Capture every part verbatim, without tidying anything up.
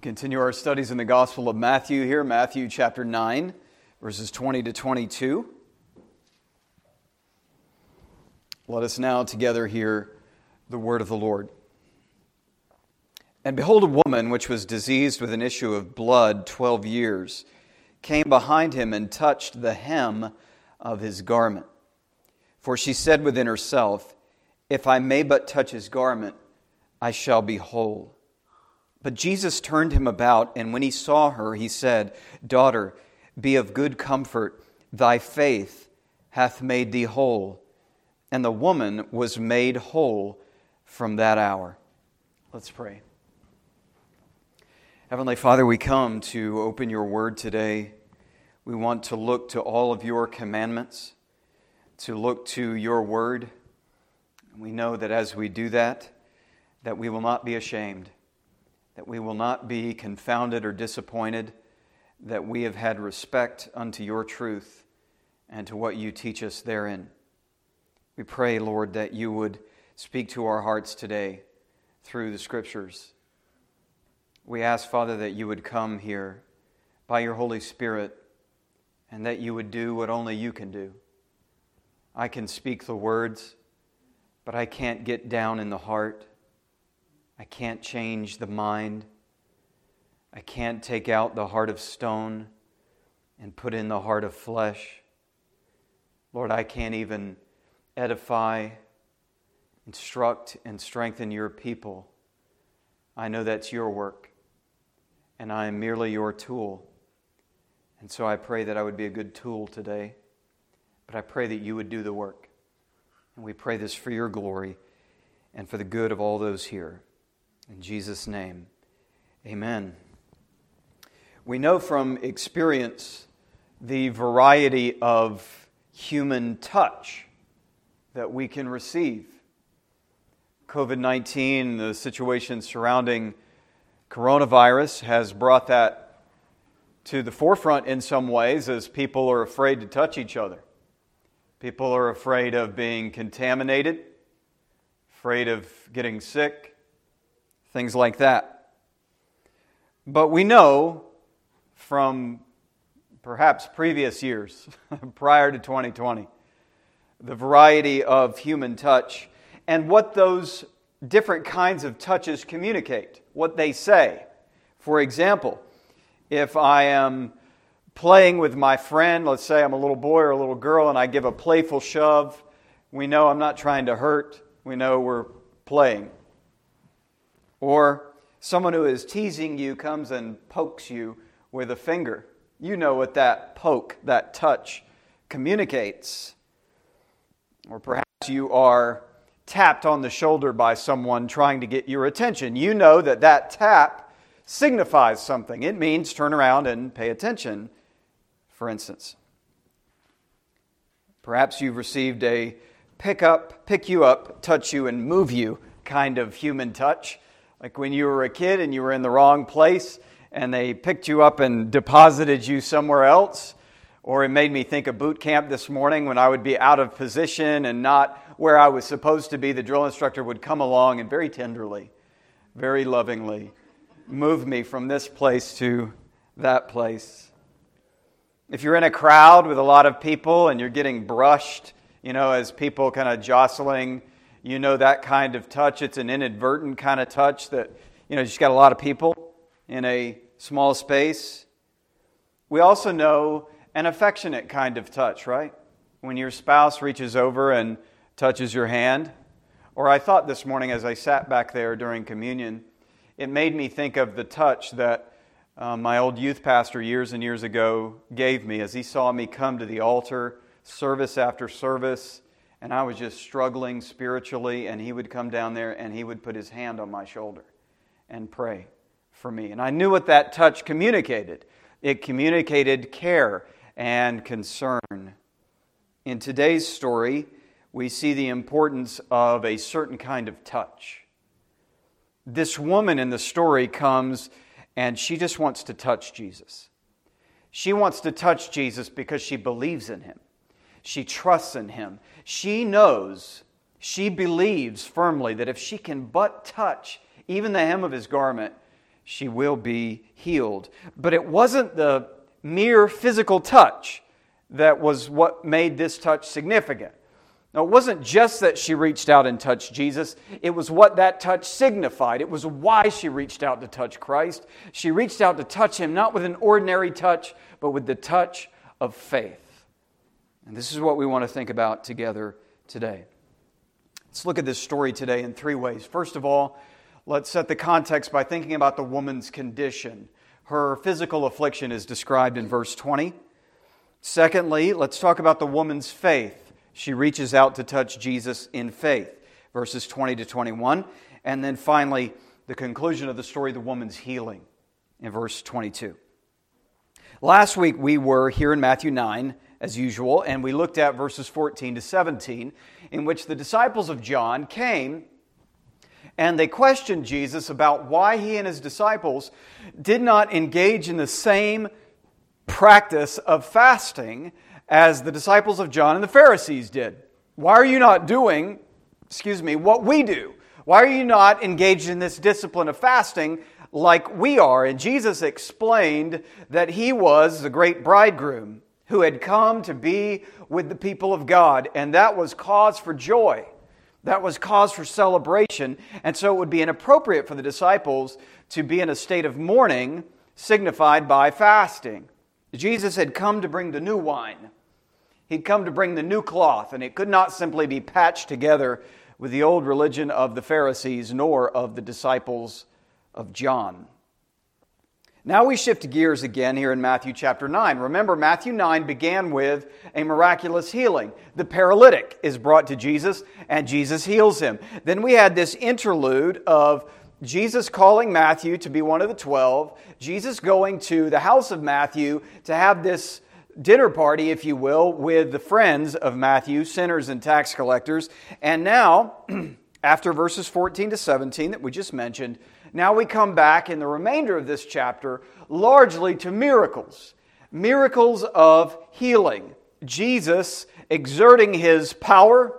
Continue our studies in the Gospel of Matthew here, Matthew chapter nine, verses twenty to twenty-two. Let us now together hear the word of the Lord. And behold, a woman which was diseased with an issue of blood twelve years came behind him and touched the hem of his garment. For she said within herself, If I may but touch his garment, I shall be whole. But Jesus turned him about, and when he saw her, he said, Daughter, be of good comfort, thy faith hath made thee whole. And the woman was made whole from that hour. Let's pray. Heavenly Father, we come to open your word today. We want to look to all of your commandments, to look to your word. We know that as we do that, that we will not be ashamed, that we will not be confounded or disappointed, that we have had respect unto your truth and to what you teach us therein. We pray, Lord, that you would speak to our hearts today through the Scriptures. We ask, Father, that you would come here by your Holy Spirit and that you would do what only you can do. I can speak the words, but I can't get down in the heart. I can't change the mind. I can't take out the heart of stone and put in the heart of flesh. Lord, I can't even edify, instruct, and strengthen your people. I know that's your work, and I am merely your tool. And so I pray that I would be a good tool today, but I pray that you would do the work. And we pray this for your glory and for the good of all those here. In Jesus' name, amen. We know from experience the variety of human touch that we can receive. covid nineteen, the situation surrounding coronavirus, has brought that to the forefront in some ways as people are afraid to touch each other. People are afraid of being contaminated, afraid of getting sick, things like that. But we know from perhaps previous years, prior to twenty twenty, the variety of human touch and what those different kinds of touches communicate, what they say. For example, if I am playing with my friend, let's say I'm a little boy or a little girl, and I give a playful shove, we know I'm not trying to hurt. We know we're playing. Or someone who is teasing you comes and pokes you with a finger. You know what that poke, that touch communicates. Or perhaps you are tapped on the shoulder by someone trying to get your attention. You know that that tap signifies something. It means turn around and pay attention, for instance. Perhaps you've received a pick up, pick you up, touch you, and move you kind of human touch. Like when you were a kid and you were in the wrong place and they picked you up and deposited you somewhere else. Or it made me think of boot camp this morning when I would be out of position and not where I was supposed to be. The drill instructor would come along and very tenderly, very lovingly move me from this place to that place. If you're in a crowd with a lot of people and you're getting brushed, you know, as people kind of jostling, you know that kind of touch. It's an inadvertent kind of touch that, you know, you just got a lot of people in a small space. We also know an affectionate kind of touch, right? When your spouse reaches over and touches your hand. Or I thought this morning as I sat back there during communion, it made me think of the touch that uh, my old youth pastor years and years ago gave me as he saw me come to the altar service after service, and I was just struggling spiritually, and he would come down there and he would put his hand on my shoulder and pray for me. And I knew what that touch communicated. It communicated care and concern. In today's story, we see the importance of a certain kind of touch. This woman in the story comes and she just wants to touch Jesus. She wants to touch Jesus because she believes in Him. She trusts in Him. She knows, she believes firmly that if she can but touch even the hem of His garment, she will be healed. But it wasn't the mere physical touch that was what made this touch significant. Now, it wasn't just that she reached out and touched Jesus. It was what that touch signified. It was why she reached out to touch Christ. She reached out to touch Him, not with an ordinary touch, but with the touch of faith. And this is what we want to think about together today. Let's look at this story today in three ways. First of all, let's set the context by thinking about the woman's condition. Her physical affliction is described in verse twenty. Secondly, let's talk about the woman's faith. She reaches out to touch Jesus in faith, verses twenty to twenty-one. And then finally, the conclusion of the story, the woman's healing, in verse twenty-two. Last week we were here in Matthew nine, as usual, and we looked at verses fourteen to seventeen, in which the disciples of John came and they questioned Jesus about why he and his disciples did not engage in the same practice of fasting as the disciples of John and the Pharisees did. Why are you not doing, excuse me, what we do? Why are you not engaged in this discipline of fasting like we are? And Jesus explained that He was the great bridegroom who had come to be with the people of God, and that was cause for joy. That was cause for celebration, and so it would be inappropriate for the disciples to be in a state of mourning signified by fasting. Jesus had come to bring the new wine. He'd come to bring the new cloth, and it could not simply be patched together with the old religion of the Pharisees nor of the disciples of John. Now we shift gears again here in Matthew chapter nine. Remember, Matthew nine began with a miraculous healing. The paralytic is brought to Jesus, and Jesus heals him. Then we had this interlude of Jesus calling Matthew to be one of the twelve, Jesus going to the house of Matthew to have this dinner party, if you will, with the friends of Matthew, sinners and tax collectors. And now, after verses fourteen to seventeen that we just mentioned, now we come back in the remainder of this chapter largely to miracles. Miracles of healing. Jesus exerting His power,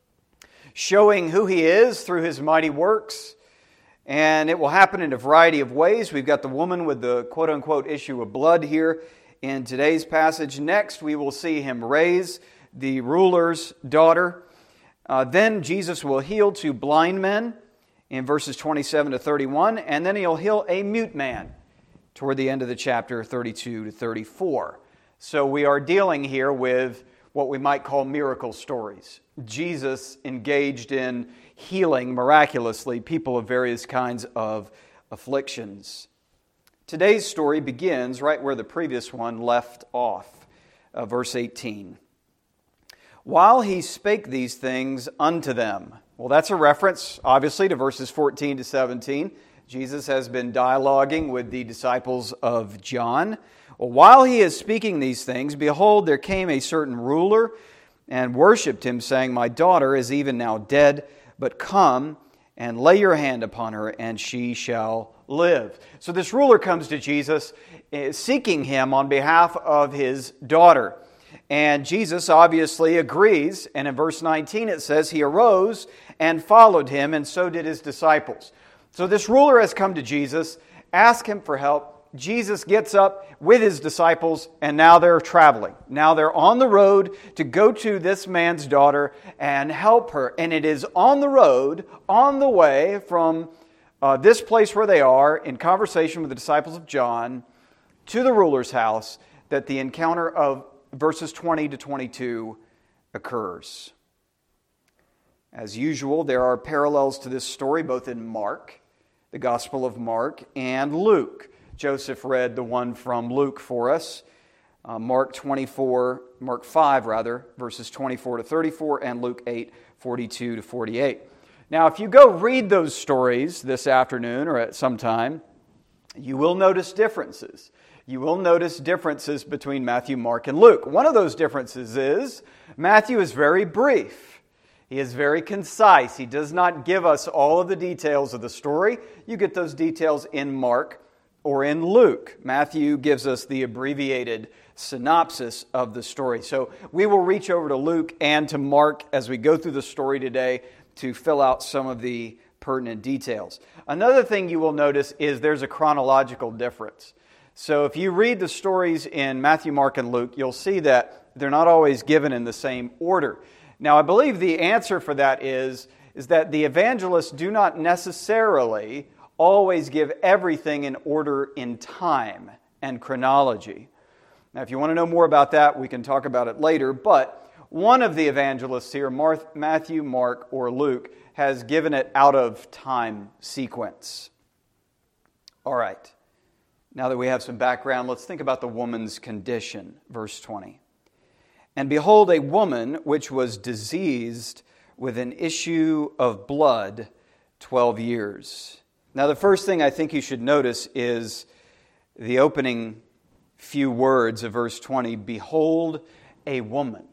showing who He is through His mighty works. And it will happen in a variety of ways. We've got the woman with the quote-unquote issue of blood here in today's passage. Next, we will see Him raise the ruler's daughter. Uh, then Jesus will heal two blind men in verses twenty-seven to thirty-one. And then He'll heal a mute man toward the end of the chapter, thirty-two to thirty-four. So we are dealing here with what we might call miracle stories. Jesus engaged in healing miraculously people of various kinds of afflictions. Today's story begins right where the previous one left off, uh, verse eighteen. While He spake these things unto them. Well, that's a reference, obviously, to verses fourteen to seventeen. Jesus has been dialoguing with the disciples of John. Well, while He is speaking these things, behold, there came a certain ruler and worshipped Him, saying, My daughter is even now dead, but come and lay your hand upon her, and she shall live. So this ruler comes to Jesus, seeking Him on behalf of his daughter. And Jesus obviously agrees, and in verse nineteen it says, He arose and followed Him, and so did His disciples. So this ruler has come to Jesus, asked Him for help. Jesus gets up with His disciples, and now they're traveling. Now they're on the road to go to this man's daughter and help her. And it is on the road, on the way from uh, this place where they are, in conversation with the disciples of John, to the ruler's house, that the encounter of verses twenty to twenty-two occurs. As usual, there are parallels to this story both in Mark, the Gospel of Mark, and Luke. Joseph read the one from Luke for us, uh, Mark twenty-four, Mark five rather, verses twenty-four to thirty-four, and Luke eight, forty-two to forty-eight. Now, if you go read those stories this afternoon or at some time, you will notice differences. You will notice differences between Matthew, Mark, and Luke. One of those differences is Matthew is very brief. He is very concise. He does not give us all of the details of the story. You get those details in Mark or in Luke. Matthew gives us the abbreviated synopsis of the story. So we will reach over to Luke and to Mark as we go through the story today to fill out some of the pertinent details. Another thing you will notice is there's a chronological difference. So if you read the stories in Matthew, Mark, and Luke, you'll see that they're not always given in the same order. Now, I believe the answer for that is, is that the evangelists do not necessarily always give everything in order in time and chronology. Now, if you want to know more about that, we can talk about it later, but one of the evangelists here, Matthew, Mark, or Luke, has given it out of time sequence. All right. Now that we have some background, let's think about the woman's condition. Verse twenty. And behold, a woman which was diseased with an issue of blood twelve years. Now, the first thing I think you should notice is the opening few words of verse twenty. Behold, a woman.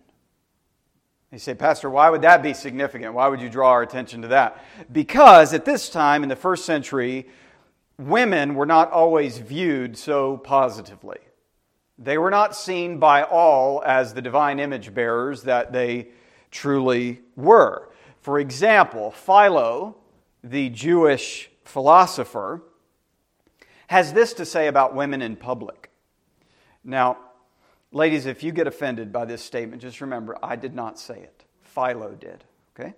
You say, Pastor, why would that be significant? Why would you draw our attention to that? Because at this time in the first century, women were not always viewed so positively. They were not seen by all as the divine image bearers that they truly were. For example, Philo, the Jewish philosopher, has this to say about women in public. Now, ladies, if you get offended by this statement, just remember, I did not say it. Philo did. Okay?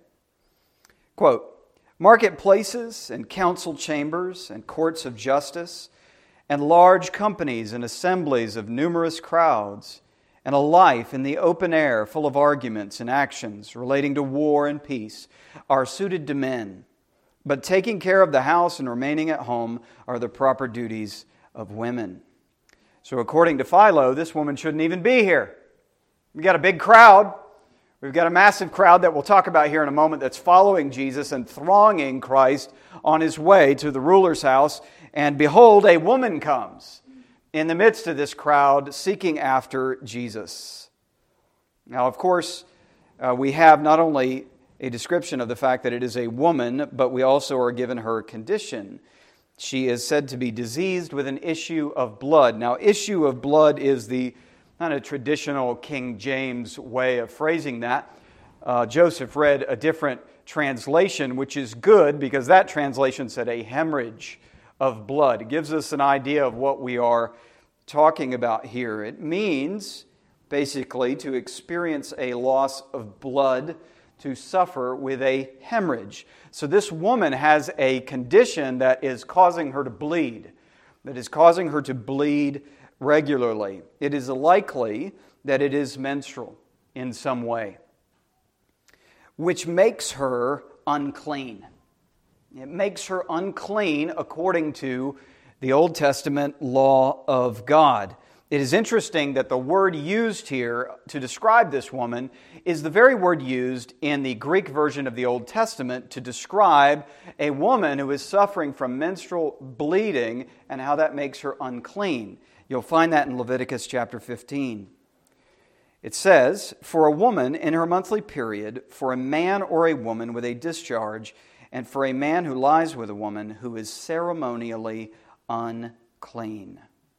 Quote, marketplaces and council chambers and courts of justice and large companies and assemblies of numerous crowds and a life in the open air full of arguments and actions relating to war and peace are suited to men. But taking care of the house and remaining at home are the proper duties of women. So according to Philo, this woman shouldn't even be here. We've got a big crowd. We've got a massive crowd that we'll talk about here in a moment that's following Jesus and thronging Christ on his way to the ruler's house. And behold, a woman comes in the midst of this crowd seeking after Jesus. Now, of course, uh, we have not only a description of the fact that it is a woman, but we also are given her condition. She is said to be diseased with an issue of blood. Now, issue of blood is the kind of traditional King James way of phrasing that. Uh, Joseph read a different translation, which is good because that translation said a hemorrhage of blood. It gives us an idea of what we are talking about here. It means basically to experience a loss of blood, to suffer with a hemorrhage. So this woman has a condition that is causing her to bleed, that is causing her to bleed regularly. It is likely that it is menstrual in some way, which makes her unclean. It makes her unclean according to the Old Testament law of God. It is interesting that the word used here to describe this woman is the very word used in the Greek version of the Old Testament to describe a woman who is suffering from menstrual bleeding and how that makes her unclean. You'll find that in Leviticus chapter fifteen. It says, for a woman in her monthly period, for a man or a woman with a discharge, and for a man who lies with a woman who is ceremonially unclean.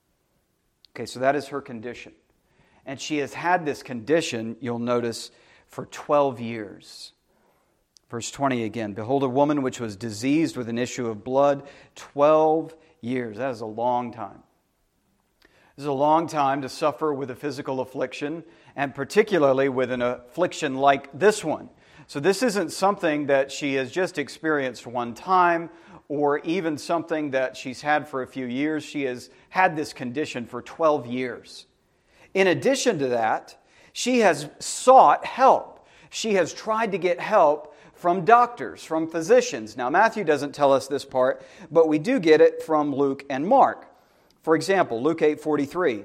Okay, so that is her condition. And she has had this condition, you'll notice, for twelve years. Verse twenty again, behold, a woman which was diseased with an issue of blood, twelve years. That is a long time. This is a long time to suffer with a physical affliction, and particularly with an affliction like this one. So this isn't something that she has just experienced one time, or even something that she's had for a few years. She has had this condition for twelve years. In addition to that, she has sought help. She has tried to get help from doctors, from physicians. Now, Matthew doesn't tell us this part, but we do get it from Luke and Mark. For example, Luke eight forty-three.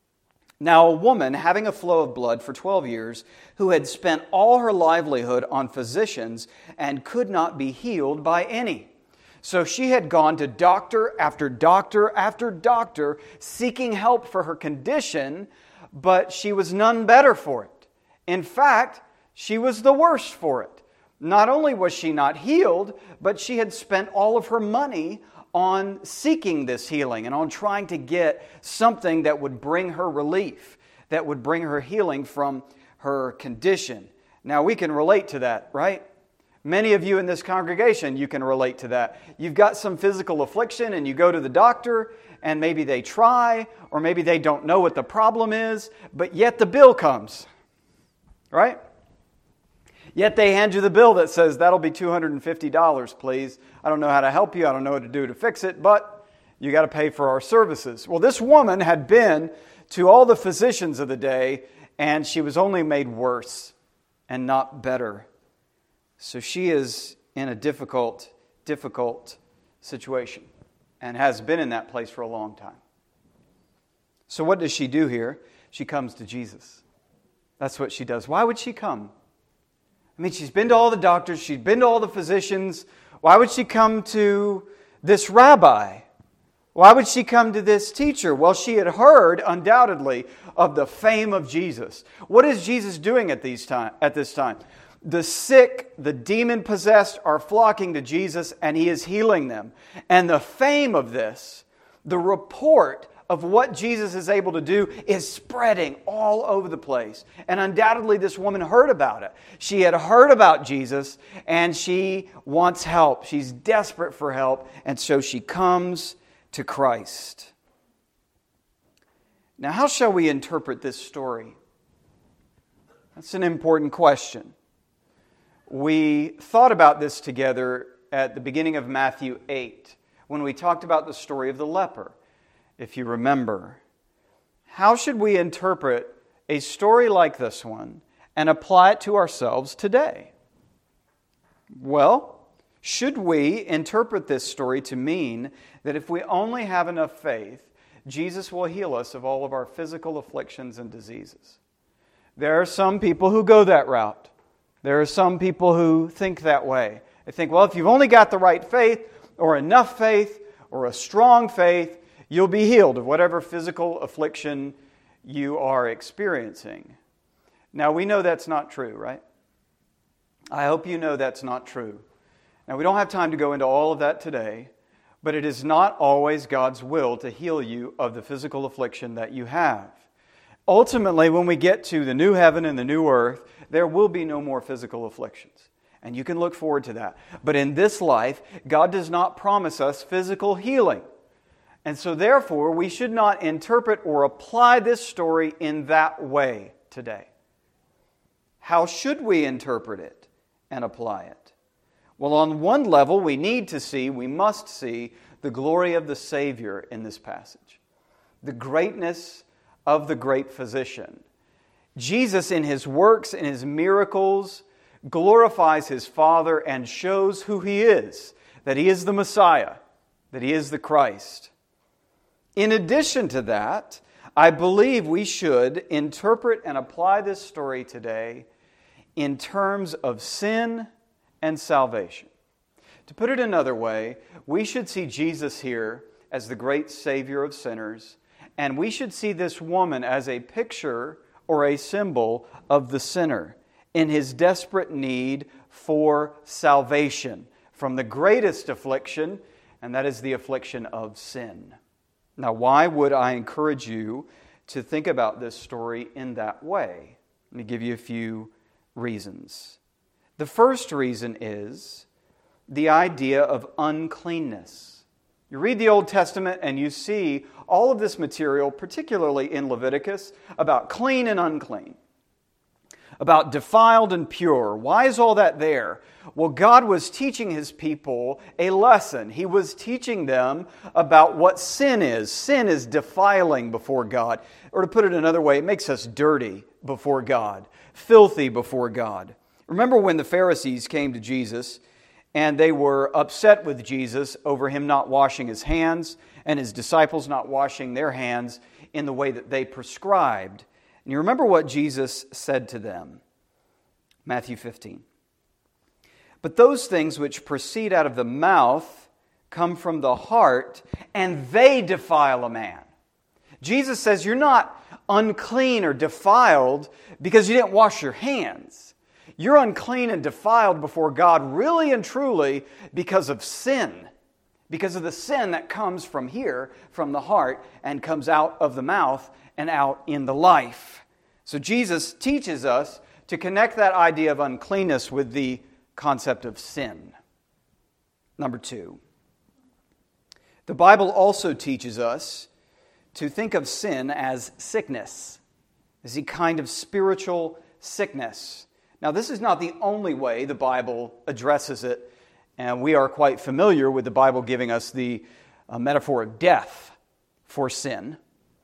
Now a woman having a flow of blood for twelve years, who had spent all her livelihood on physicians and could not be healed by any. So she had gone to doctor after doctor after doctor, seeking help for her condition, but she was none better for it. In fact, she was the worse for it. Not only was she not healed, but she had spent all of her money on seeking this healing and on trying to get something that would bring her relief, that would bring her healing from her condition. Now, we can relate to that, right? Many of you in this congregation, you can relate to that. You've got some physical affliction and you go to the doctor and maybe they try or maybe they don't know what the problem is, but yet the bill comes, right? Yet they hand you the bill that says, that'll be two hundred fifty dollars, please. I don't know how to help you. I don't know what to do to fix it, but you got to pay for our services. Well, this woman had been to all the physicians of the day and she was only made worse and not better. So she is in a difficult, difficult situation and has been in that place for a long time. So what does she do here? She comes to Jesus. That's what she does. Why would she come? I mean, she's been to all the doctors. She's been to all the physicians. Why would she come to this rabbi? Why would she come to this teacher? Well, she had heard, undoubtedly, of the fame of Jesus. What is Jesus doing at, these time, at this time? The sick, the demon-possessed are flocking to Jesus and He is healing them. And the fame of this, the report of what Jesus is able to do is spreading all over the place. And undoubtedly this woman heard about it. She had heard about Jesus and she wants help. She's desperate for help. And so she comes to Christ. Now, how shall we interpret this story? That's an important question. We thought about this together at the beginning of Matthew eight when we talked about the story of the leper, if you remember. How should we interpret a story like this one and apply it to ourselves today? Well, should we interpret this story to mean that if we only have enough faith, Jesus will heal us of all of our physical afflictions and diseases? There are some people who go that route. There are some people who think that way. They think, well, if you've only got the right faith or enough faith or a strong faith, you'll be healed of whatever physical affliction you are experiencing. Now, we know that's not true, right? I hope you know that's not true. Now, we don't have time to go into all of that today, but it is not always God's will to heal you of the physical affliction that you have. Ultimately, when we get to the new heaven and the new earth, there will be no more physical afflictions. And you can look forward to that. But in this life, God does not promise us physical healing. And so therefore, we should not interpret or apply this story in that way today. How should we interpret it and apply it? Well, on one level, we need to see, we must see the glory of the Savior in this passage. The greatness of the great physician. Jesus, in His works, in His miracles, glorifies His Father and shows who He is, that He is the Messiah, that He is the Christ. In addition to that, I believe we should interpret and apply this story today in terms of sin and salvation. To put it another way, we should see Jesus here as the great Savior of sinners, and we should see this woman as a picture or a symbol of the sinner in his desperate need for salvation from the greatest affliction, and that is the affliction of sin. Now, why would I encourage you to think about this story in that way? Let me give you a few reasons. The first reason is the idea of uncleanness. You read the Old Testament and you see all of this material, particularly in Leviticus, about clean and unclean, about defiled and pure. Why is all that there? Well, God was teaching His people a lesson. He was teaching them about what sin is. Sin is defiling before God. Or to put it another way, it makes us dirty before God, filthy before God. Remember when the Pharisees came to Jesus and they were upset with Jesus over Him not washing His hands and His disciples not washing their hands in the way that they prescribed. And you remember what Jesus said to them. Matthew fifteen. But those things which proceed out of the mouth come from the heart, and they defile a man. Jesus says you're not unclean or defiled because you didn't wash your hands. You're unclean and defiled before God really and truly because of sin. Because of the sin that comes from here, from the heart, and comes out of the mouth and out in the life. So Jesus teaches us to connect that idea of uncleanness with the concept of sin. Number two, the Bible also teaches us to think of sin as sickness, as a kind of spiritual sickness. Now, this is not the only way the Bible addresses it, and we are quite familiar with the Bible giving us the uh, metaphor of death for sin.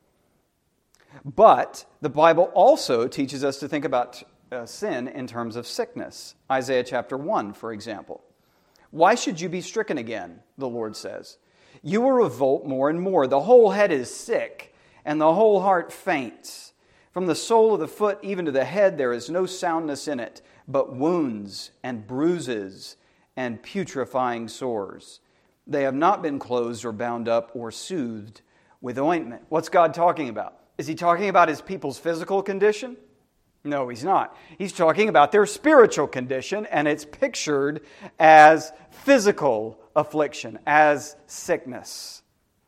But the Bible also teaches us to think about uh, sin in terms of sickness. Isaiah chapter one, for example. Why should you be stricken again, the Lord says? You will revolt more and more. The whole head is sick, and the whole heart faints. From the sole of the foot even to the head there is no soundness in it, but wounds and bruises and putrefying sores. They have not been closed or bound up or soothed with ointment. What's God talking about? Is He talking about His people's physical condition? No, He's not. He's talking about their spiritual condition, and it's pictured as physical affliction, as sickness.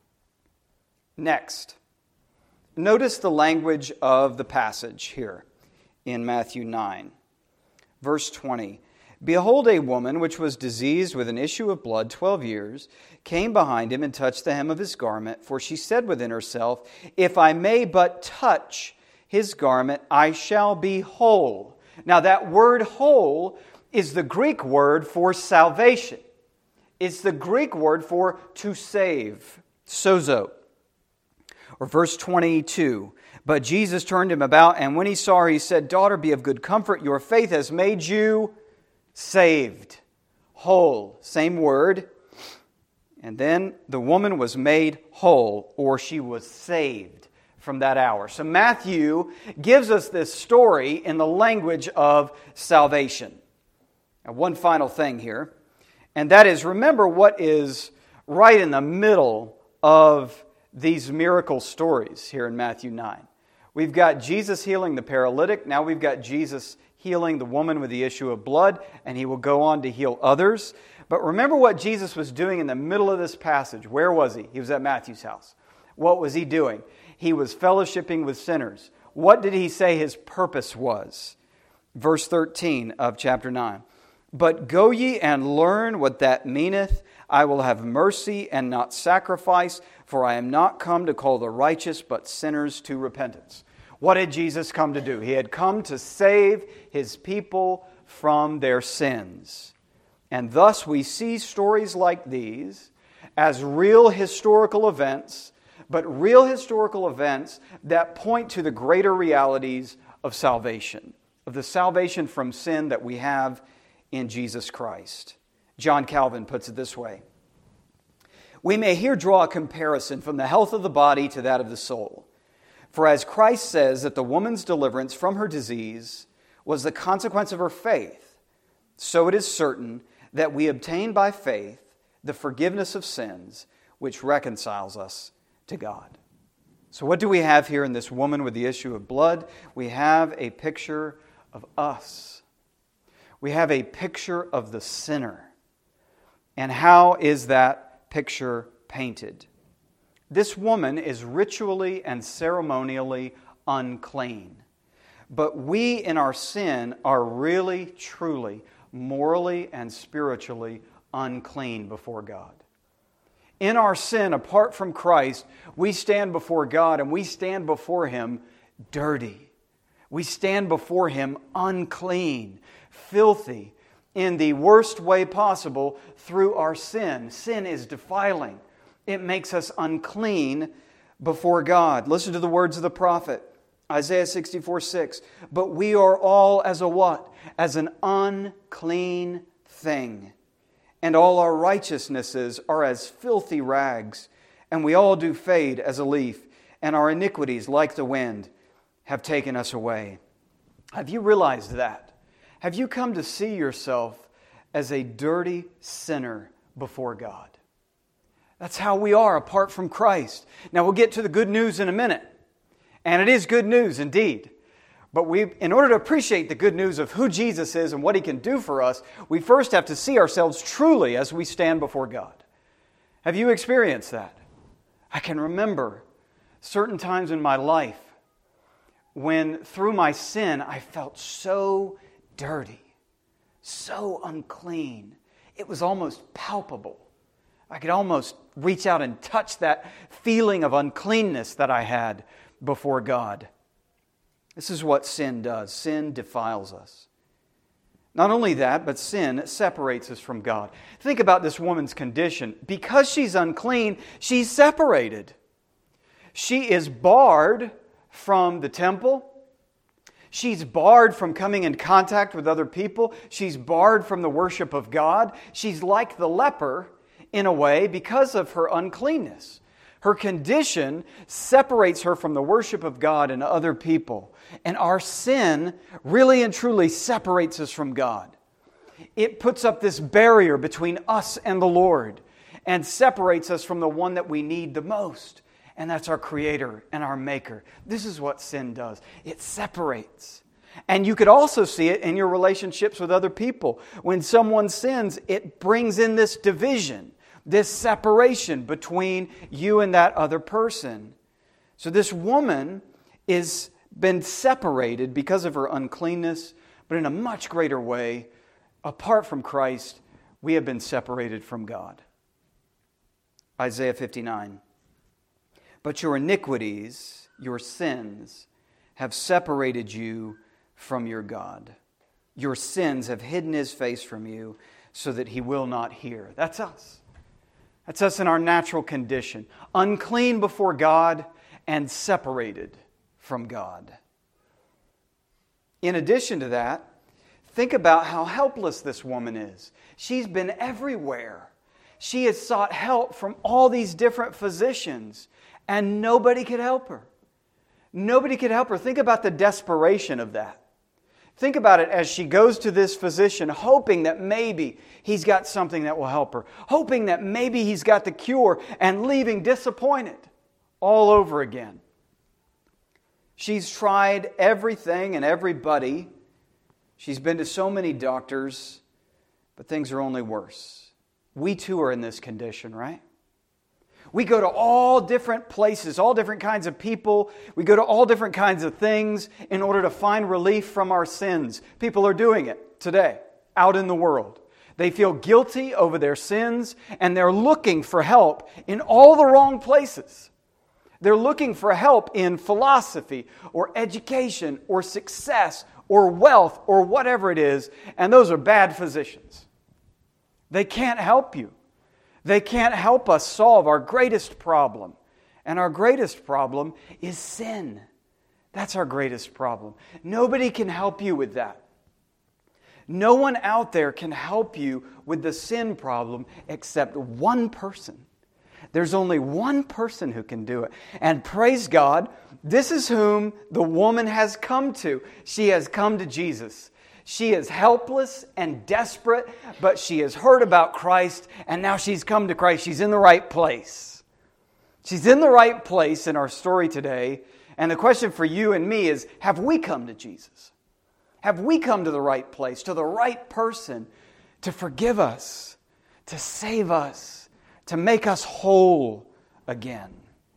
Next, notice the language of the passage here in Matthew nine. Verse twenty. Behold, a woman which was diseased with an issue of blood twelve years came behind him and touched the hem of his garment, for she said within herself, if I may but touch his garment, I shall be whole. Now that word whole is the Greek word for salvation. It's the Greek word for to save, sozo. Or verse twenty-two, but Jesus turned him about, and when he saw her, he said, daughter, be of good comfort, your faith has made you saved, whole. Same word. And then the woman was made whole, or she was saved from that hour. So Matthew gives us this story in the language of salvation. Now, one final thing here, and that is, remember what is right in the middle of these miracle stories here in Matthew nine. We've got Jesus healing the paralytic. Now we've got Jesus healing the woman with the issue of blood, and He will go on to heal others. But remember what Jesus was doing in the middle of this passage. Where was He? He was at Matthew's house. What was He doing? He was fellowshipping with sinners. What did He say His purpose was? Verse thirteen of chapter nine. But go ye and learn what that meaneth. I will have mercy and not sacrifice, for I am not come to call the righteous, but sinners to repentance. What did Jesus come to do? He had come to save His people from their sins. And thus we see stories like these as real historical events, but real historical events that point to the greater realities of salvation, of the salvation from sin that we have in Jesus Christ. John Calvin puts it this way. We may here draw a comparison from the health of the body to that of the soul. For as Christ says that the woman's deliverance from her disease was the consequence of her faith, so it is certain that we obtain by faith the forgiveness of sins which reconciles us to God. So what do we have here in this woman with the issue of blood? We have a picture of us. We have a picture of the sinner. And how is that picture painted? This woman is ritually and ceremonially unclean. But we in our sin are really, truly, morally and spiritually unclean before God. In our sin, apart from Christ, we stand before God and we stand before Him dirty. We stand before Him unclean, filthy, in the worst way possible through our sin. Sin is defiling. It makes us unclean before God. Listen to the words of the prophet, Isaiah sixty-four six. But we are all as a what? As an unclean thing. And all our righteousnesses are as filthy rags. And we all do fade as a leaf. And our iniquities, like the wind, have taken us away. Have you realized that? Have you come to see yourself as a dirty sinner before God? That's how we are apart from Christ. Now we'll get to the good news in a minute. And it is good news indeed. But we, in order to appreciate the good news of who Jesus is and what He can do for us, we first have to see ourselves truly as we stand before God. Have you experienced that? I can remember certain times in my life when through my sin I felt so dirty, so unclean. It was almost palpable. I could almost reach out and touch that feeling of uncleanness that I had before God. This is what sin does. Sin defiles us. Not only that, but sin separates us from God. Think about this woman's condition. Because she's unclean, she's separated. She is barred from the temple. She's barred from coming in contact with other people. She's barred from the worship of God. She's like the leper in a way because of her uncleanness. Her condition separates her from the worship of God and other people. And our sin really and truly separates us from God. It puts up this barrier between us and the Lord and separates us from the one that we need the most. And that's our Creator and our Maker. This is what sin does. It separates. And you could also see it in your relationships with other people. When someone sins, it brings in this division, this separation between you and that other person. So this woman is been separated because of her uncleanness, but in a much greater way, apart from Christ, we have been separated from God. Isaiah fifty-nine. But your iniquities, your sins, have separated you from your God. Your sins have hidden His face from you so that He will not hear. That's us. That's us in our natural condition. Unclean before God and separated from God. In addition to that, think about how helpless this woman is. She's been everywhere. She has sought help from all these different physicians. And nobody could help her. Nobody could help her. Think about the desperation of that. Think about it as she goes to this physician, hoping that maybe he's got something that will help her. Hoping that maybe he's got the cure, and leaving disappointed all over again. She's tried everything and everybody. She's been to so many doctors, but things are only worse. We too are in this condition, right? We go to all different places, all different kinds of people. We go to all different kinds of things in order to find relief from our sins. People are doing it today, out in the world. They feel guilty over their sins, and they're looking for help in all the wrong places. They're looking for help in philosophy or education or success or wealth or whatever it is, and those are bad physicians. They can't help you. They can't help us solve our greatest problem. And our greatest problem is sin. That's our greatest problem. Nobody can help you with that. No one out there can help you with the sin problem except one person. There's only one person who can do it. And praise God, this is whom the woman has come to. She has come to Jesus. She is helpless and desperate, but she has heard about Christ, and now she's come to Christ. She's in the right place. She's in the right place in our story today. And the question for you and me is, have we come to Jesus? Have we come to the right place, to the right person to forgive us, to save us, to make us whole again?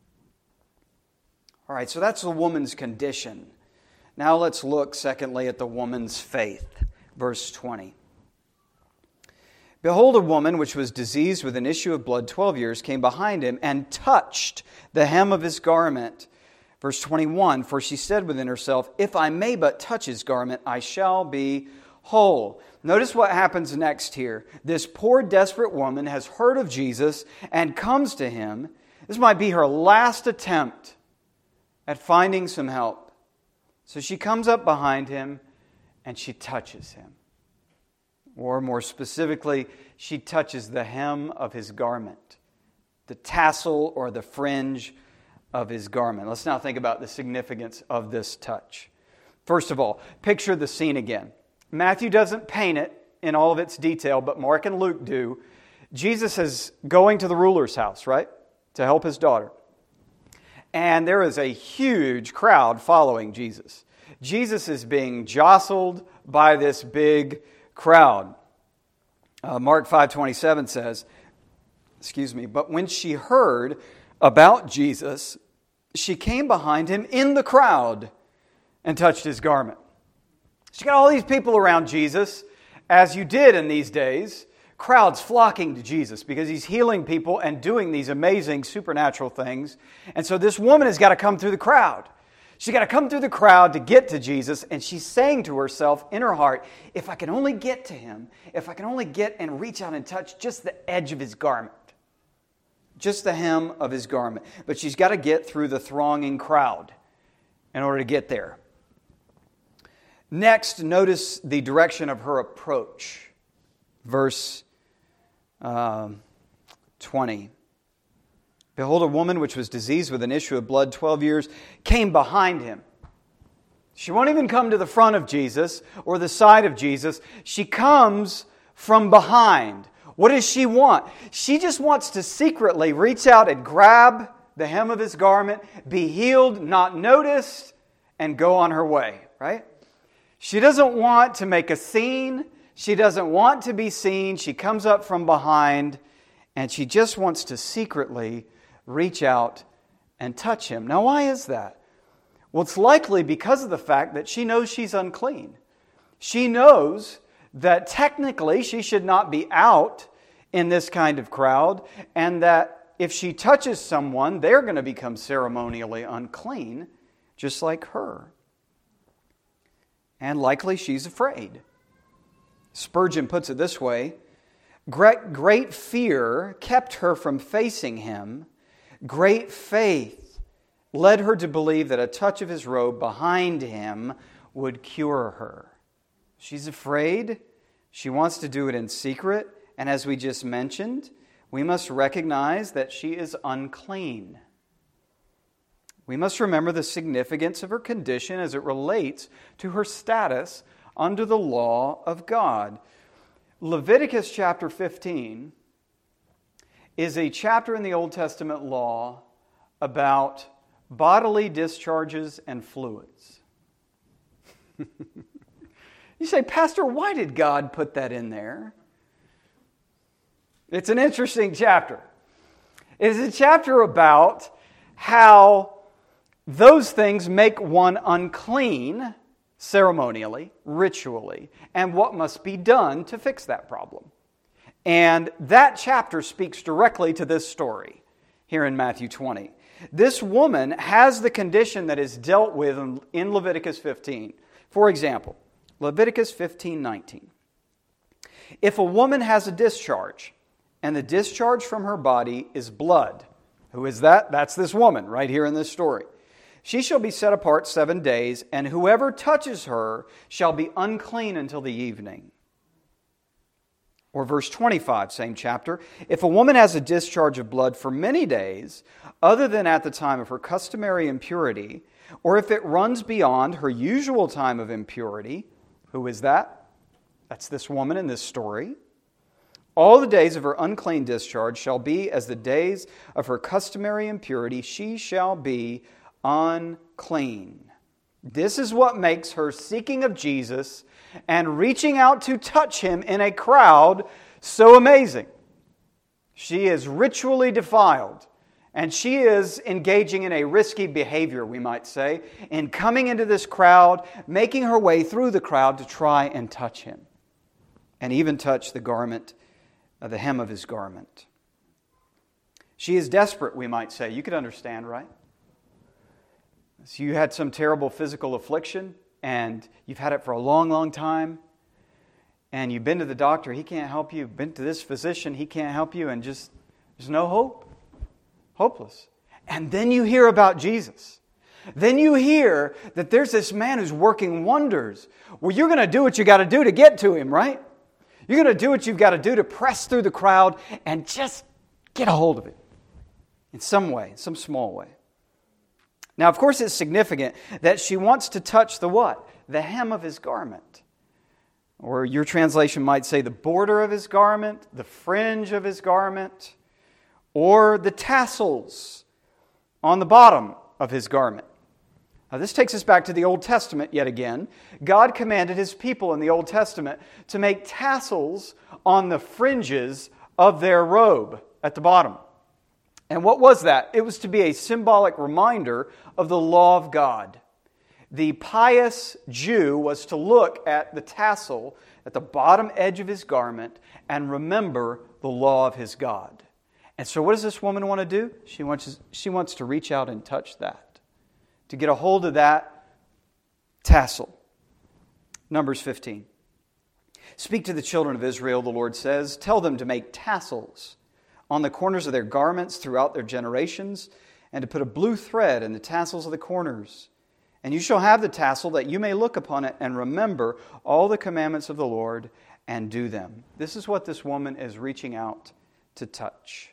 All right, so that's the woman's condition. Now let's look, secondly, at the woman's faith. Verse twenty. Behold, a woman which was diseased with an issue of blood twelve years came behind him and touched the hem of his garment. Verse twenty-one, for she said within herself, if I may but touch his garment, I shall be whole. Notice what happens next here. This poor, desperate woman has heard of Jesus and comes to him. This might be her last attempt at finding some help. So she comes up behind him and she touches him. Or more specifically, she touches the hem of his garment, the tassel or the fringe of his garment. Let's now think about the significance of this touch. First of all, picture the scene again. Matthew doesn't paint it in all of its detail, but Mark and Luke do. Jesus is going to the ruler's house, right, to help his daughter. And there is a huge crowd following Jesus. Jesus is being jostled by this big crowd. Uh, Mark five twenty-seven says, excuse me, but when she heard about Jesus, she came behind him in the crowd and touched his garment. She got all these people around Jesus, as you did in these days, crowds flocking to Jesus because He's healing people and doing these amazing supernatural things. And so this woman has got to come through the crowd. She's got to come through the crowd to get to Jesus, and she's saying to herself in her heart, if I can only get to Him, if I can only get and reach out and touch just the edge of His garment, just the hem of His garment. But she's got to get through the thronging crowd in order to get there. Next, notice the direction of her approach. Verse um, twenty. Behold, a woman which was diseased with an issue of blood twelve years came behind Him. She won't even come to the front of Jesus or the side of Jesus. She comes from behind. What does she want? She just wants to secretly reach out and grab the hem of His garment, be healed, not noticed, and go on her way, right? She doesn't want to make a scene. She doesn't want to be seen. She comes up from behind, and she just wants to secretly reach out and touch Him. Now, why is that? Well, it's likely because of the fact that she knows she's unclean. She knows that technically she should not be out in this kind of crowd, and that if she touches someone, they're going to become ceremonially unclean, just like her. And likely she's afraid. Spurgeon puts it this way, great, great fear kept her from facing Him. Great faith led her to believe that a touch of His robe behind Him would cure her. She's afraid. She wants to do it in secret. And as we just mentioned, we must recognize that she is unclean. We must remember the significance of her condition as it relates to her status under the law of God. Leviticus chapter fifteen is a chapter in the Old Testament law about bodily discharges and fluids. You say, Pastor, why did God put that in there? It's an interesting chapter. It is a chapter about how those things make one unclean ceremonially, ritually, and what must be done to fix that problem. And that chapter speaks directly to this story here in Matthew twenty. This woman has the condition that is dealt with in Leviticus fifteen. For example, Leviticus fifteen nineteen. If a woman has a discharge, and the discharge from her body is blood, who is that? That's this woman right here in this story. She shall be set apart seven days, and whoever touches her shall be unclean until the evening. Or verse twenty-five, same chapter. If a woman has a discharge of blood for many days, other than at the time of her customary impurity, or if it runs beyond her usual time of impurity, who is that? That's this woman in this story. All the days of her unclean discharge shall be as the days of her customary impurity. She shall be unclean. This is what makes her seeking of Jesus and reaching out to touch Him in a crowd so amazing. She is ritually defiled, and she is engaging in a risky behavior, we might say, in coming into this crowd, making her way through the crowd to try and touch Him, and even touch the garment, uh, the hem of His garment. She is desperate, we might say. You could understand, right? So you had some terrible physical affliction, and you've had it for a long, long time, and you've been to the doctor, he can't help you. You've been to this physician, he can't help you, and just, there's no hope. Hopeless. And then you hear about Jesus. Then you hear that there's this man who's working wonders. Well, you're going to do what you got to do to get to Him, right? You're going to do what you've got to do to press through the crowd and just get a hold of it in some way, in some small way. Now, of course, it's significant that she wants to touch the what? The hem of His garment. Or your translation might say the border of His garment, the fringe of His garment, or the tassels on the bottom of His garment. Now, this takes us back to the Old Testament yet again. God commanded His people in the Old Testament to make tassels on the fringes of their robe at the bottom. And what was that? It was to be a symbolic reminder of the law of God. The pious Jew was to look at the tassel at the bottom edge of his garment and remember the law of his God. And so what does this woman want to do? She wants, she wants to reach out and touch that, to get a hold of that tassel. Numbers fifteen. Speak to the children of Israel, the Lord says. Tell them to make tassels on the corners of their garments throughout their generations, and to put a blue thread in the tassels of the corners. And you shall have the tassel that you may look upon it and remember all the commandments of the Lord and do them. This is what this woman is reaching out to touch.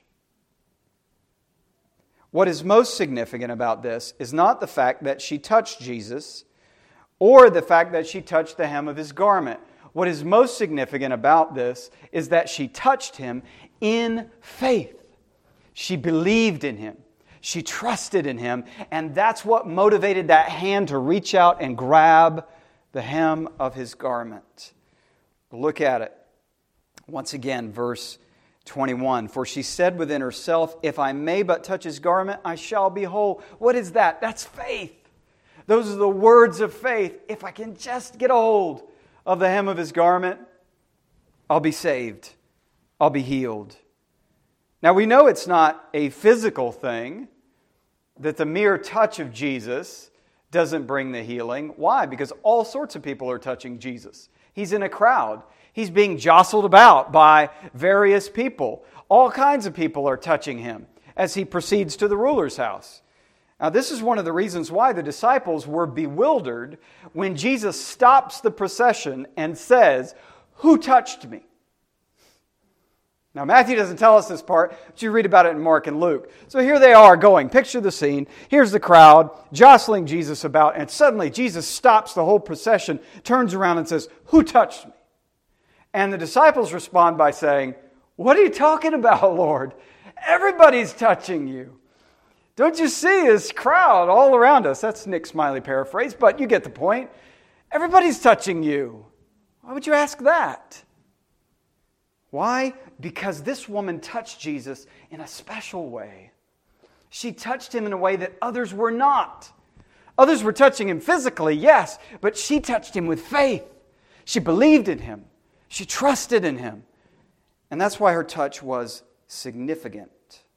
What is most significant about this is not the fact that she touched Jesus or the fact that she touched the hem of his garment. What is most significant about this is that she touched him in faith. She believed in him. She trusted in him. And that's what motivated that hand to reach out and grab the hem of his garment. Look at it. Once again, verse twenty-one. For she said within herself, if I may but touch his garment, I shall be whole. What is that? That's faith. Those are the words of faith. If I can just get a hold of the hem of his garment, I'll be saved. I'll be healed. Now we know it's not a physical thing, that the mere touch of Jesus doesn't bring the healing. Why? Because all sorts of people are touching Jesus. He's in a crowd. He's being jostled about by various people. All kinds of people are touching him as he proceeds to the ruler's house. Now, this is one of the reasons why the disciples were bewildered when Jesus stops the procession and says, "Who touched me?" Now, Matthew doesn't tell us this part, but you read about it in Mark and Luke. So here they are going. Picture the scene. Here's the crowd jostling Jesus about, and suddenly Jesus stops the whole procession, turns around and says, "Who touched me?" And the disciples respond by saying, "What are you talking about, Lord? Everybody's touching you. Don't you see this crowd all around us?" That's Nick Smiley paraphrase, but you get the point. Everybody's touching you. Why would you ask that? Why? Because this woman touched Jesus in a special way. She touched him in a way that others were not. Others were touching him physically, yes, but she touched him with faith. She believed in him. She trusted in him. And that's why her touch was significant.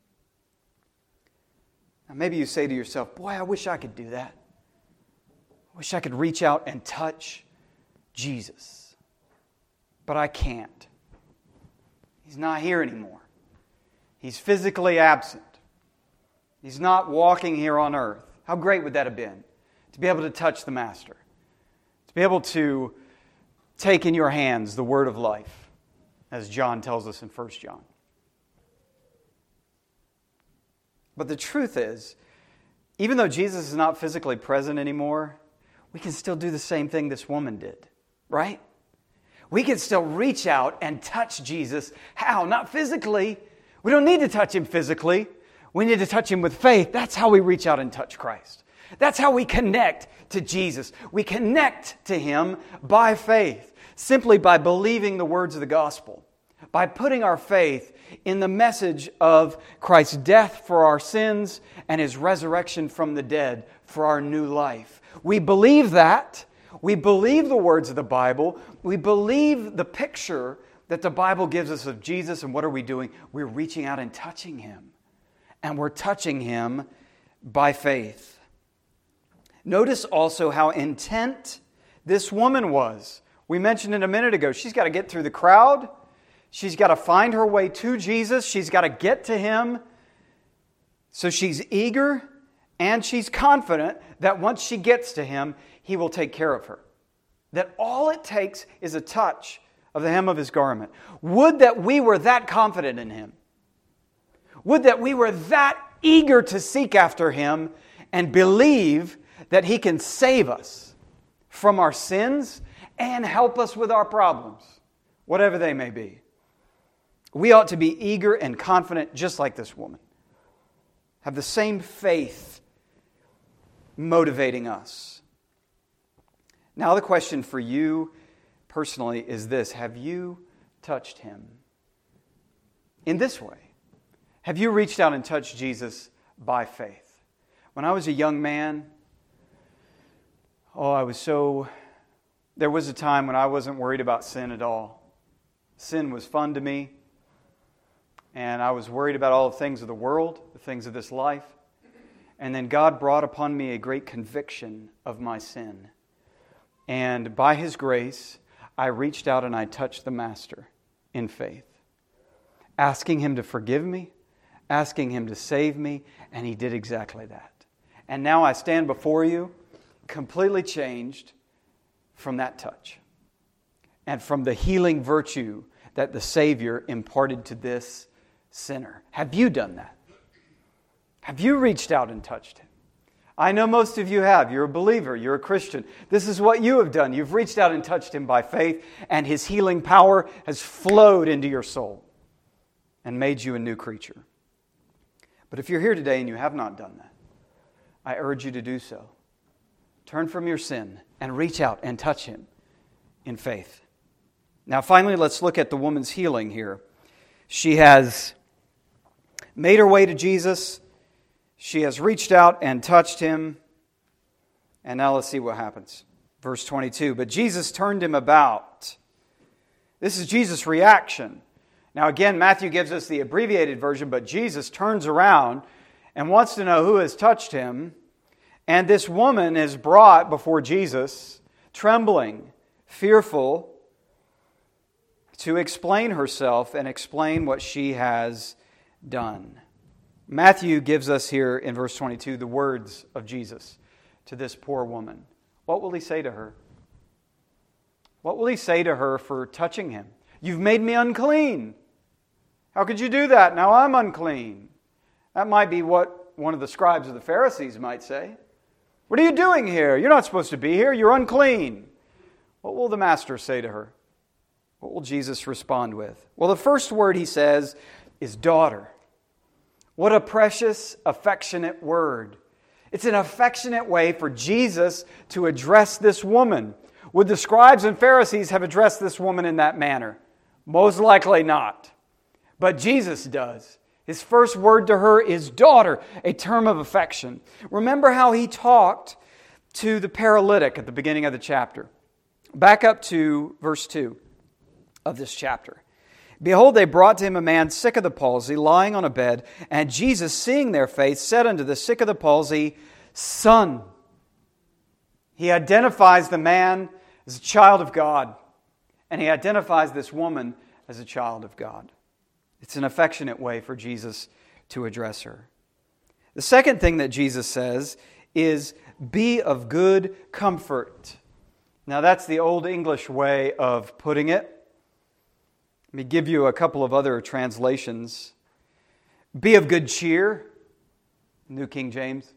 Now maybe you say to yourself, boy, I wish I could do that. I wish I could reach out and touch Jesus. But I can't. He's not here anymore. He's physically absent. He's not walking here on earth. How great would that have been? To be able to touch the Master. To be able to take in your hands the word of life, as John tells us in First John. But the truth is, even though Jesus is not physically present anymore, we can still do the same thing this woman did, right? We can still reach out and touch Jesus. How? Not physically. We don't need to touch him physically. We need to touch him with faith. That's how we reach out and touch Christ. That's how we connect to Jesus. We connect to him by faith, simply by believing the words of the gospel, by putting our faith in the message of Christ's death for our sins and his resurrection from the dead for our new life. We believe that. We believe the words of the Bible. We believe the picture that the Bible gives us of Jesus. And what are we doing? We're reaching out and touching him. And we're touching him by faith. Notice also how intent this woman was. We mentioned it a minute ago. She's got to get through the crowd. She's got to find her way to Jesus. She's got to get to him. So she's eager and she's confident that once she gets to him, he will take care of her. That all it takes is a touch of the hem of his garment. Would that we were that confident in him. Would that we were that eager to seek after him and believe that he can save us from our sins and help us with our problems, whatever they may be. We ought to be eager and confident just like this woman. Have the same faith motivating us. Now the question for you personally is this: have you touched him in this way? Have you reached out and touched Jesus by faith? When I was a young man, oh, I was so There was a time when I wasn't worried about sin at all. Sin was fun to me, and I was worried about all the things of the world, the things of this life. And then God brought upon me a great conviction of my sin. And by His grace, I reached out and I touched the Master in faith, asking Him to forgive me, asking Him to save me, and He did exactly that. And now I stand before you completely changed from that touch and from the healing virtue that the Savior imparted to this sinner. Have you done that? Have you reached out and touched Him? I know most of you have. You're a believer. You're a Christian. This is what you have done. You've reached out and touched Him by faith, and His healing power has flowed into your soul and made you a new creature. But if you're here today and you have not done that, I urge you to do so. Turn from your sin and reach out and touch Him in faith. Now finally, let's look at the woman's healing here. She has made her way to Jesus. She has reached out and touched Him. And now let's see what happens. Verse twenty-two, but Jesus turned him about. This is Jesus' reaction. Now again, Matthew gives us the abbreviated version, but Jesus turns around and wants to know who has touched Him. And this woman is brought before Jesus, trembling, fearful, to explain herself and explain what she has done. Matthew gives us here in verse twenty-two the words of Jesus to this poor woman. What will He say to her? What will He say to her for touching Him? You've made me unclean. How could you do that? Now I'm unclean. That might be what one of the scribes of the Pharisees might say. What are you doing here? You're not supposed to be here. You're unclean. What will the Master say to her? What will Jesus respond with? Well, the first word He says is daughter. What a precious, affectionate word. It's an affectionate way for Jesus to address this woman. Would the scribes and Pharisees have addressed this woman in that manner? Most likely not. But Jesus does. His first word to her is daughter, a term of affection. Remember how He talked to the paralytic at the beginning of the chapter. Back up to verse two of this chapter. Behold, they brought to him a man sick of the palsy, lying on a bed. And Jesus, seeing their faith, said unto the sick of the palsy, Son. He identifies the man as a child of God. And He identifies this woman as a child of God. It's an affectionate way for Jesus to address her. The second thing that Jesus says is, be of good comfort. Now that's the Old English way of putting it. Let me give you a couple of other translations. Be of good cheer, New King James.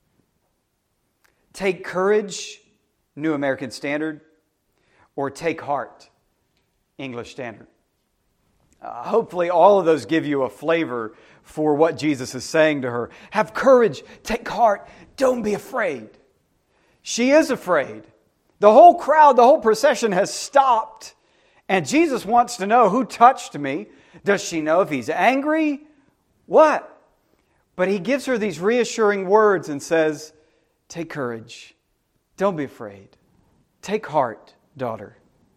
Take courage, New American Standard. Or take heart, English Standard. Uh, hopefully all of those give you a flavor for what Jesus is saying to her. Have courage, take heart, don't be afraid. She is afraid. The whole crowd, the whole procession has stopped. And Jesus wants to know, who touched me? Does she know if He's angry? What? But He gives her these reassuring words and says, take courage. Don't be afraid. Take heart, daughter.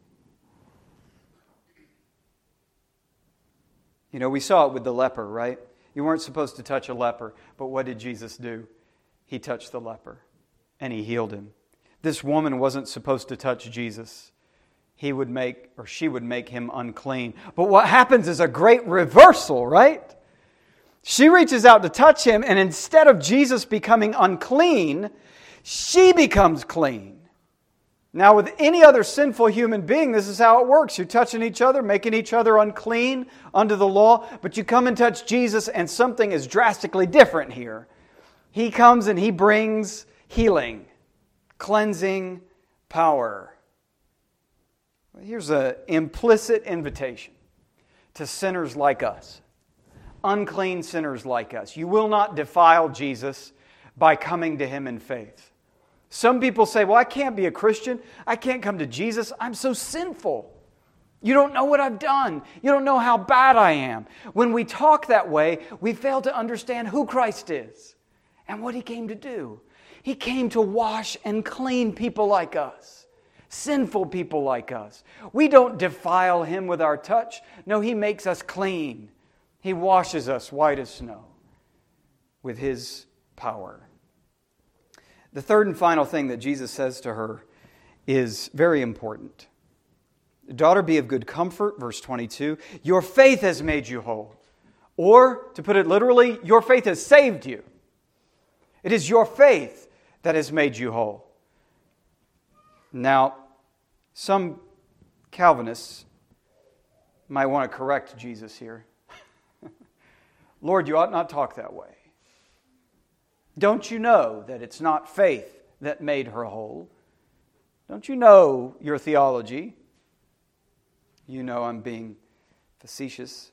You know, we saw it with the leper, right? You weren't supposed to touch a leper, but what did Jesus do? He touched the leper, and He healed him. This woman wasn't supposed to touch Jesus. He would make, or she would make him unclean. But what happens is a great reversal, right? She reaches out to touch Him, and instead of Jesus becoming unclean, she becomes clean. Now, with any other sinful human being, this is how it works. You're touching each other, making each other unclean under the law, but you come and touch Jesus, and something is drastically different here. He comes and He brings healing, cleansing power. Here's an implicit invitation to sinners like us, unclean sinners like us. You will not defile Jesus by coming to Him in faith. Some people say, well, I can't be a Christian. I can't come to Jesus. I'm so sinful. You don't know what I've done. You don't know how bad I am. When we talk that way, we fail to understand who Christ is and what He came to do. He came to wash and clean people like us, sinful people like us. We don't defile Him with our touch. No, He makes us clean. He washes us white as snow with His power. The third and final thing that Jesus says to her is very important. Daughter, be of good comfort, verse twenty-two. Your faith has made you whole. Or, to put it literally, your faith has saved you. It is your faith that has made you whole. Now, some Calvinists might want to correct Jesus here. Lord, you ought not talk that way. Don't you know that it's not faith that made her whole? Don't you know your theology? You know I'm being facetious.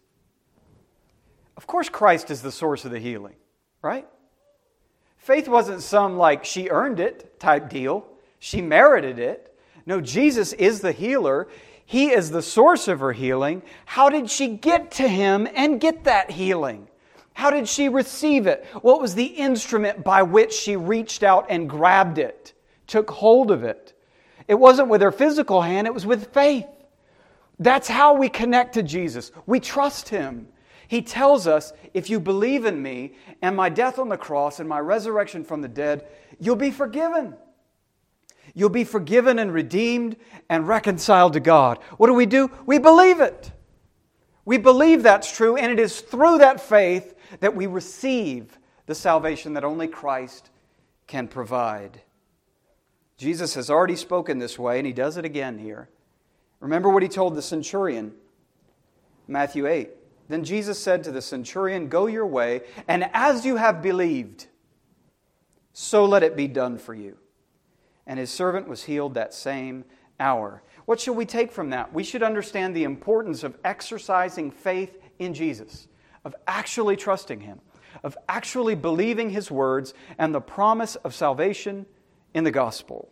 Of course Christ is the source of the healing, right? Faith wasn't some like she earned it type deal. She merited it. No, Jesus is the healer. He is the source of her healing. How did she get to Him and get that healing? How did she receive it? What was the instrument by which she reached out and grabbed it, took hold of it? It wasn't with her physical hand, it was with faith. That's how we connect to Jesus. We trust Him. He tells us, if you believe in me and my death on the cross and my resurrection from the dead, you'll be forgiven. You'll be forgiven and redeemed and reconciled to God. What do we do? We believe it. We believe that's true, and it is through that faith that we receive the salvation that only Christ can provide. Jesus has already spoken this way, and He does it again here. Remember what He told the centurion, Matthew eight. Then Jesus said to the centurion, go your way, and as you have believed, so let it be done for you. And his servant was healed that same hour. What should we take from that? We should understand the importance of exercising faith in Jesus, of actually trusting Him, of actually believing His words and the promise of salvation in the gospel.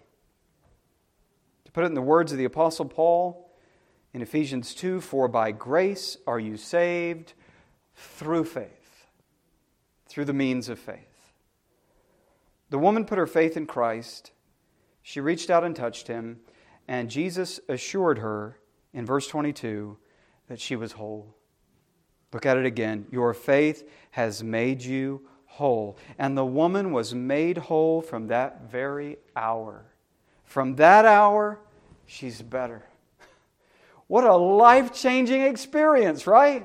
To put it in the words of the Apostle Paul, in Ephesians two, for by grace are you saved through faith, through the means of faith. The woman put her faith in Christ. She reached out and touched Him, and Jesus assured her in verse twenty-two that she was whole. Look at it again. Your faith has made you whole. And the woman was made whole from that very hour. From that hour, she's better. What a life-changing experience, right?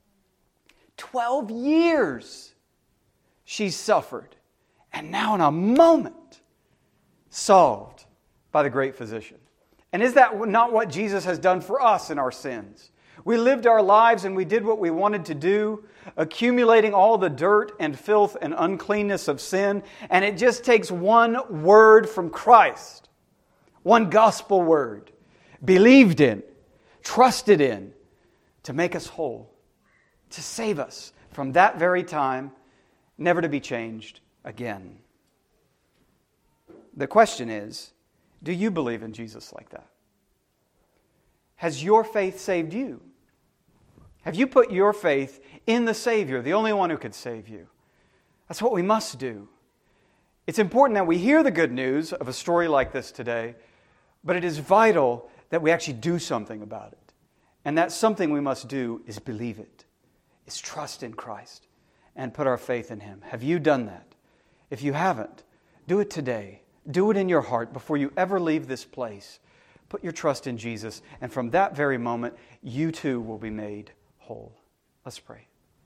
Twelve years she suffered. And now in a moment, solved by the great physician. And is that not what Jesus has done for us in our sins? We lived our lives and we did what we wanted to do, accumulating all the dirt and filth and uncleanness of sin. And it just takes one word from Christ, one gospel word, believed in, trusted in, to make us whole, to save us from that very time, never to be changed again. The question is, do you believe in Jesus like that? Has your faith saved you? Have you put your faith in the Savior, the only one who could save you? That's what we must do. It's important that we hear the good news of a story like this today, but it is vital that we actually do something about it. And that something we must do is believe it, is trust in Christ and put our faith in Him. Have you done that? If you haven't, do it today. Do it in your heart before you ever leave this place. Put your trust in Jesus, and from that very moment, you too will be made whole. Let's pray.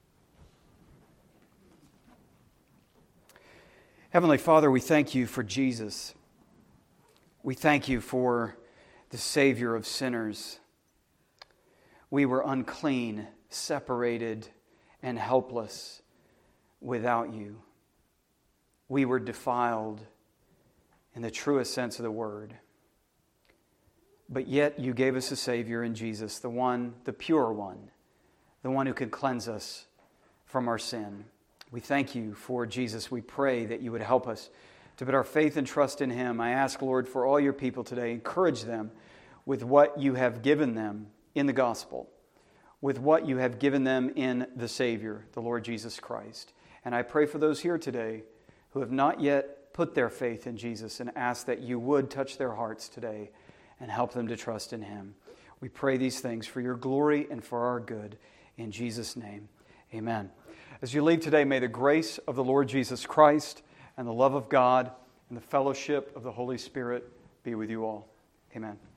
Heavenly Father, we thank You for Jesus. We thank You for the Savior of sinners. We were unclean, separated, and helpless without You. We were defiled in the truest sense of the word. But yet You gave us a Savior in Jesus, the one, the pure one, the one who could cleanse us from our sin. We thank You for Jesus. We pray that You would help us to put our faith and trust in Him. I ask, Lord, for all Your people today, encourage them with what You have given them in the gospel, with what You have given them in the Savior, the Lord Jesus Christ. And I pray for those here today who have not yet put their faith in Jesus, and ask that You would touch their hearts today and help them to trust in Him. We pray these things for your glory and for our good. In Jesus' name, amen. As you leave today, may the grace of the Lord Jesus Christ and the love of God and the fellowship of the Holy Spirit be with you all. Amen.